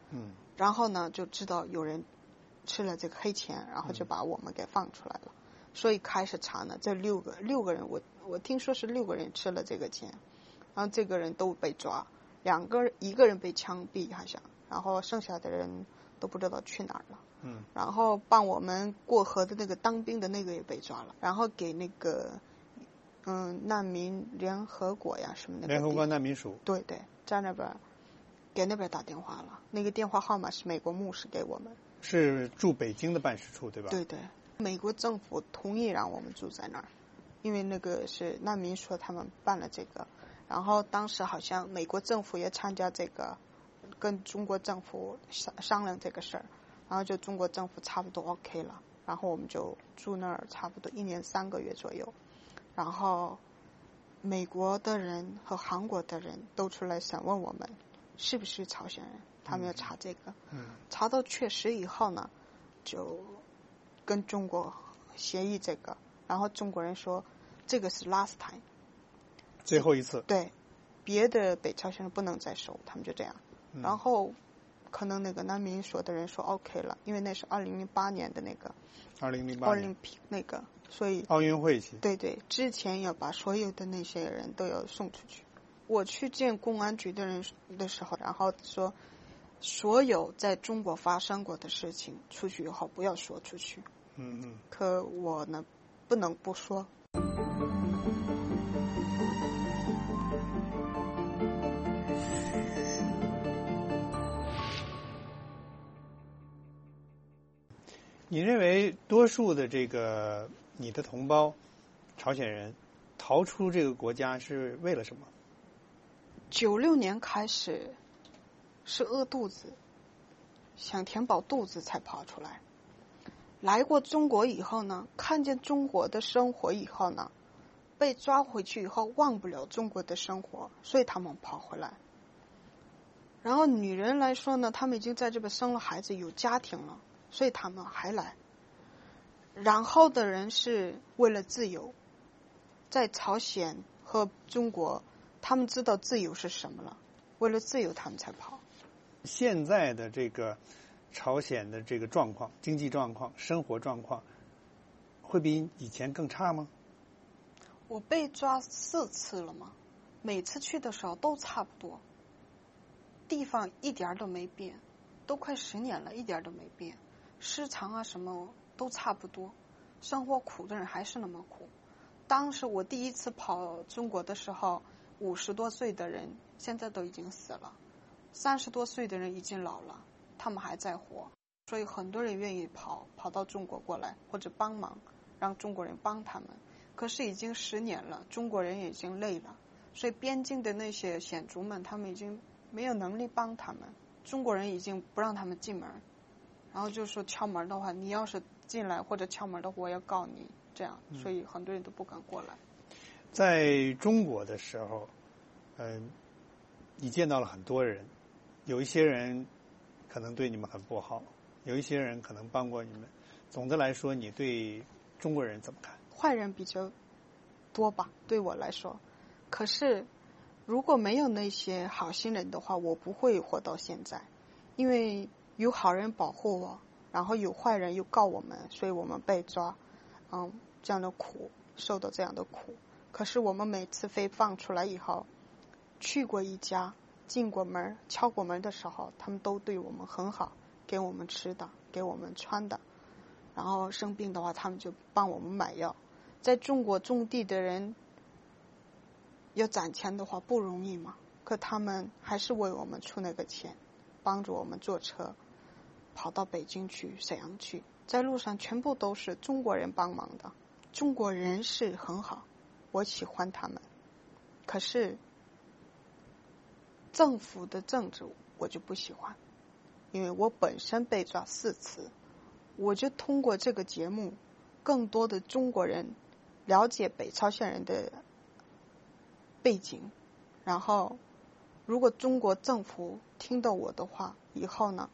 然后呢就知道有人吃了这个黑钱，然后就把我们给放出来了。所以开始查呢，这六个人，我听说是6个人吃了这个钱，然后这个人都被抓，1个人被枪毙好像，然后剩下的人都不知道去哪儿了。然后帮我们过河的那个当兵的那个也被抓了，然后给那个难民联合国呀什么的联合国难民署， 对，在那边给那边打电话了，那个电话号码是美国牧师给我们， 是驻北京的办事处对吧？ 对，美国政府同意让我们住在那儿，因为那个是难民说他们办了这个，然后当时好像美国政府也参加这个，跟中国政府商量这个事儿，然后就中国政府差不多 OK 了，然后我们就住那儿差不多1年3个月左右，然后美国的人和韩国的人都出来审问我们是不是朝鲜人，他们要查这个，查到确实以后呢，就跟中国协议这个，然后中国人说这个是 last time， 最后一次， 对，别的北朝鲜人不能再收，他们就这样，然后可能那个难民所的人说 OK 了，因为那是2008年的那个 2008 年那个，所以奥运会期， 对，之前要把所有的那些人都要送出去。我去见公安局的人的时候，然后说所有在中国发生过的事情出去以后不要说出去。可我呢不能不说。 你认为多数的这个你的同胞朝鲜人逃出这个国家是为了什么 ？96年开始是饿肚子，想填饱肚子才跑出来。来过中国以后呢，看见中国的生活以后呢，被抓回去以后忘不了中国的生活，所以他们跑回来。然后女人来说呢，他们已经在这边生了孩子有家庭了，所以他们还来。然后的人是为了自由，在朝鲜和中国他们知道自由是什么了，为了自由他们才跑。 现在的这个朝鲜的这个状况，经济状况、生活状况会比以前更差吗？ 我被抓4次了嘛，每次去的时候都差不多，地方一点都没变，都快10年了，一点都没变，市场啊什么都差不多，生活苦的人还是那么苦。当时我第一次跑中国的时候，50多岁的人现在都已经死了，30多岁的人已经老了，他们还在活，所以很多人愿意跑到中国过来，或者帮忙，让中国人帮他们。可是已经10年了，中国人已经累了，所以边境的那些险族们，他们已经没有能力帮他们，中国人已经不让他们进门，然后就说敲门的话，你要是进来或者敲门的话，我要告你，这样，所以很多人都不敢过来。 在中国的时候，你见到了很多人，有一些人可能对你们很不好，有一些人可能帮过你们。总的来说，你对中国人怎么看？ 坏人比较多吧，对我来说。可是如果没有那些好心人的话，我不会活到现在，因为有好人保护我，然后有坏人又告我们，所以我们被抓，这样的苦，受到这样的苦。可是我们每次被放出来以后，去过一家，进过门，敲过门的时候，他们都对我们很好，给我们吃的，给我们穿的，然后生病的话他们就帮我们买药。在中国种地的人要攒钱的话不容易嘛，可他们还是为我们出那个钱，帮助我们坐车跑到北京去、沈阳去，在路上全部都是中国人帮忙的。中国人是很好，我喜欢他们，可是政府的政治我就不喜欢，因为我本身被抓4次，我就通过这个节目更多的中国人了解北朝鲜人的背景，然后如果中国政府听到我的话以后呢，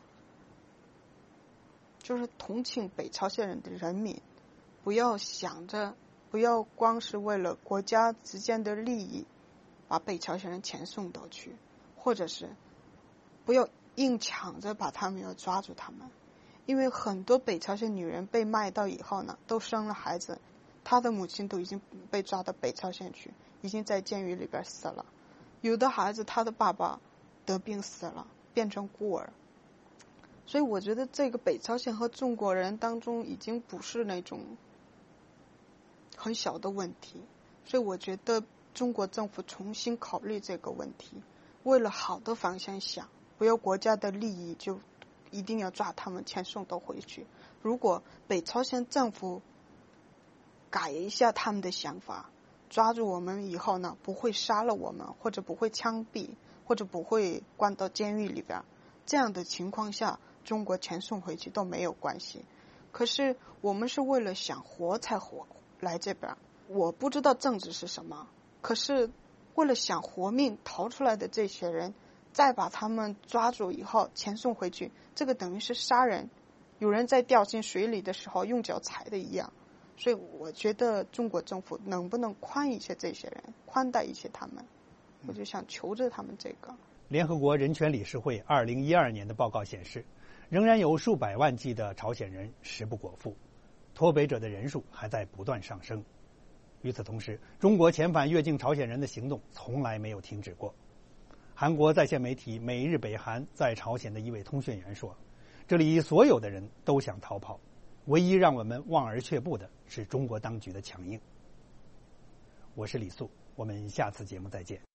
就是同情北朝鲜人的人民，不要想着，不要光是为了国家之间的利益把北朝鲜人遣送到去，或者是不要硬抢着把他们要抓住他们。因为很多北朝鲜女人被卖到以后呢，都生了孩子，她的母亲都已经被抓到北朝鲜去，已经在监狱里边死了。有的孩子他的爸爸得病死了，变成孤儿。所以我觉得这个北朝鲜和中国人当中已经不是那种很小的问题，所以我觉得中国政府重新考虑这个问题，为了好的方向想，不要国家的利益就一定要抓他们遣送都回去。如果北朝鲜政府改一下他们的想法，抓住我们以后呢，不会杀了我们，或者不会枪毙，或者不会关到监狱里边，这样的情况下中国遣送回去都没有关系。可是我们是为了想活才活来这边，我不知道政治是什么，可是为了想活命逃出来的这些人，再把他们抓住以后遣送回去，这个等于是杀人，有人在掉进水里的时候用脚踩的一样。所以我觉得中国政府能不能宽一些这些人，宽待一些他们，我就想求着他们这个。 联合国人权理事会2012年的报告显示，仍然有数百万计的朝鲜人食不果腹，脱北者的人数还在不断上升。与此同时，中国遣返越境朝鲜人的行动从来没有停止过。韩国在线媒体每日北韩在朝鲜的一位通讯员说，这里所有的人都想逃跑，唯一让我们望而却步的是中国当局的强硬。我是李素，我们下次节目再见。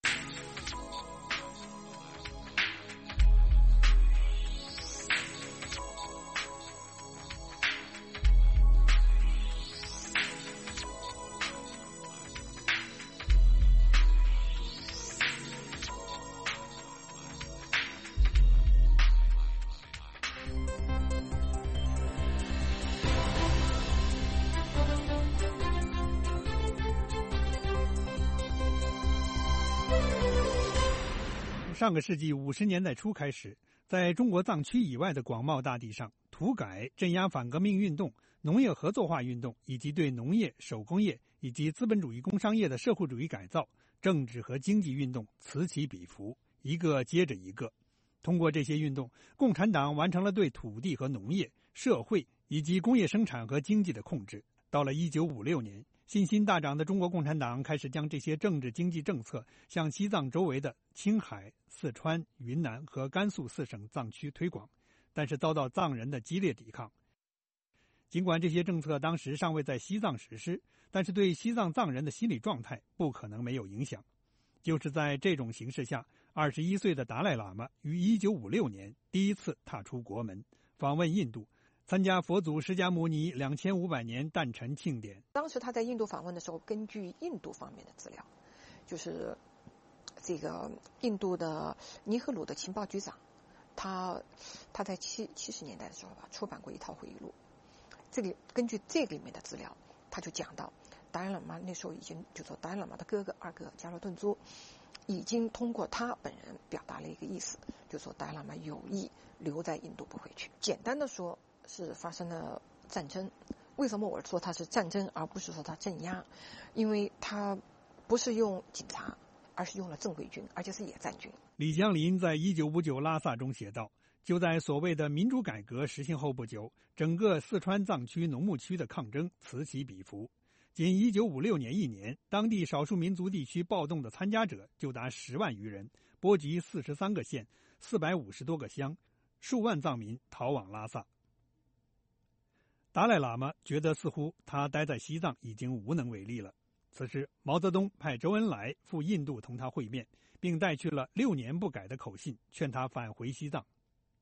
上个世纪50年代初开始，在中国藏区以外的广袤大地上，土改、镇压反革命运动、农业合作化运动以及对农业、手工业以及资本主义工商业的社会主义改造、政治和经济运动此起彼伏，一个接着一个。通过这些运动，共产党完成了对土地和农业、社会以及工业生产和经济的控制。到了1956年，信心大涨的中国共产党开始将这些政治经济政策向西藏周围的青海、四川、云南和甘肃4省藏区推广，但是遭到藏人的激烈抵抗。尽管这些政策当时尚未在西藏实施，但是对西藏藏人的心理状态不可能没有影响。就是在这种形势下，21岁的达赖喇嘛于1956年第一次踏出国门，访问印度，参加佛祖释迦牟尼2500年诞辰庆典。 当时他在印度访问的时候，根据印度方面的资料，就是这个印度的尼赫鲁的情报局长，他在70年代的时候吧，出版过一套回忆录。根据这个里面的资料，他就讲到达赖喇嘛那时候已经，就说达赖喇嘛的二哥加罗顿珠已经通过他本人表达了一个意思，就说达赖喇嘛有意留在印度不回去。简单的说是发生了战争。为什么我说它是战争而不是说它镇压？因为它不是用警察，而是用了正规军，而且是野战军。 李江林在1959拉萨中写道，就在所谓的民主改革实行后不久，整个四川藏区农牧区的抗争此起彼伏。仅1956年1年，当地少数民族地区暴动的参加者就达10万余人，波及43个县、450多个乡，数万藏民逃往拉萨。达赖喇嘛觉得似乎他待在西藏已经无能为力了。此时，毛泽东派周恩来赴印度同他会面，并带去了6年不改的口信，劝他返回西藏。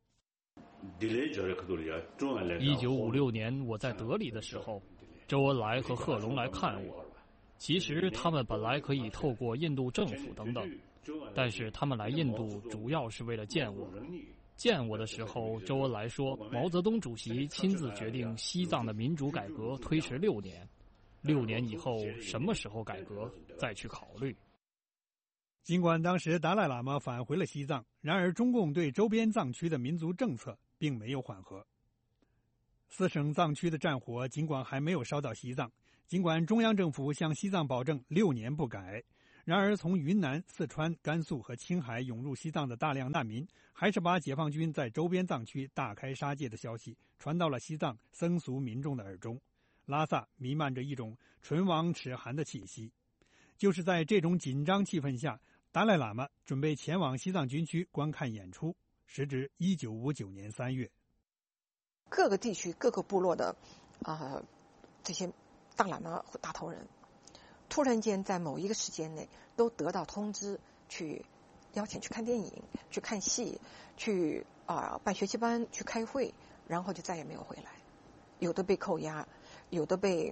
1956年我在德里的时候，周恩来和贺龙来看我。其实他们本来可以透过印度政府等等，但是他们来印度主要是为了见我。见我的时候，周恩来说，毛泽东主席亲自决定西藏的民主改革推迟6年，6年以后什么时候改革再去考虑。 尽管当时达赖喇嘛返回了西藏，然而中共对周边藏区的民族政策并没有缓和。4省藏区的战火尽管还没有烧到西藏，尽管中央政府向西藏保证6年不改， 然而，从云南、四川、甘肃和青海涌入西藏的大量难民，还是把解放军在周边藏区大开杀戒的消息传到了西藏僧俗民众的耳中。拉萨弥漫着一种唇亡齿寒的气息。就是在这种紧张气氛下，达赖喇嘛准备前往西藏军区观看演出。时值1959年3月， 各个地区、各个部落的这些大喇嘛和大头人，突然间在某一个时间内都得到通知，去邀请去看电影、去看戏、去办学习班、去开会，然后就再也没有回来。有的被扣押，有的被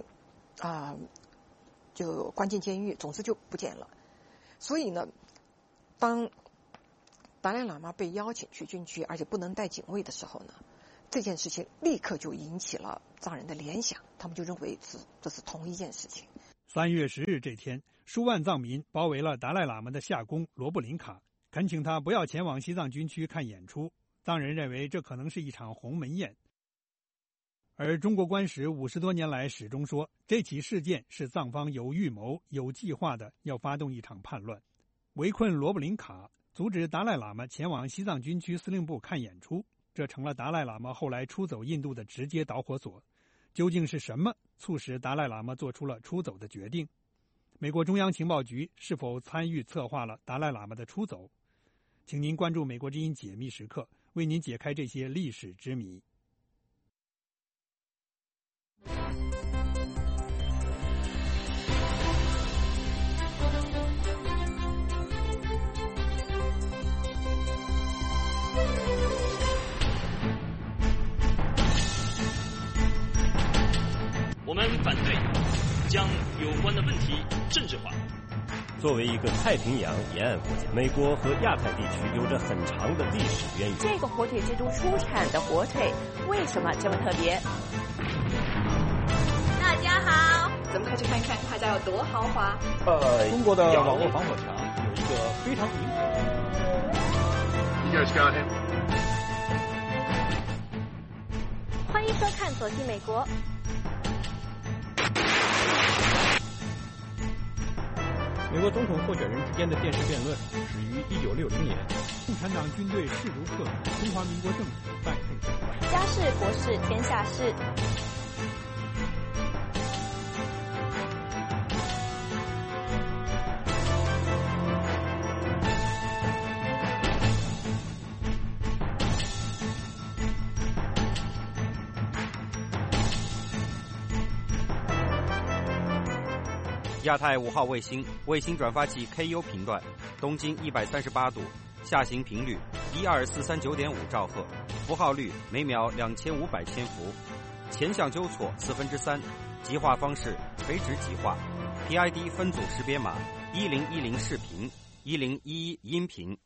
就关进监狱，总之就不见了。所以呢，当达赖喇嘛被邀请去军区，而且不能带警卫的时候呢，这件事情立刻就引起了藏人的联想，他们就认为这是同一件事情。 3月10日这天，数万藏民包围了达赖喇嘛的夏宫罗布林卡，恳请他不要前往西藏军区看演出。藏人认为这可能是一场鸿门宴。而中国官使50多年来始终说，这起事件是藏方有预谋、有计划的要发动一场叛乱，围困罗布林卡，阻止达赖喇嘛前往西藏军区司令部看演出，这成了达赖喇嘛后来出走印度的直接导火索。究竟是什么促使达赖喇嘛做出了出走的决定？美国中央情报局是否参与策划了达赖喇嘛的出走？请您关注美国之音解密时刻，为您解开这些历史之谜。 我们反对将有关的问题政治化。 作为一个太平洋沿岸国家，美国和亚太地区有着很长的历史渊源。 这个火腿之都出产的火腿为什么这么特别？大家好，咱们快去看看他家有多豪华。 中国的网络防火墙有一个非常灵活。 You guys got him. 欢迎收看《走进美国》。 美国总统候选人之间的电视辩论始于1960年。 共产党军队势如破竹，中华民国政府败退失败。 家事国事天下事。 亚太5号卫星转发器 KU 频段，东经138度，下行频率12439.5兆赫，符号率每秒2500千伏，前向纠错3/4，极化方式垂直极化 ，PID 分组识别码1010视频，1011音频。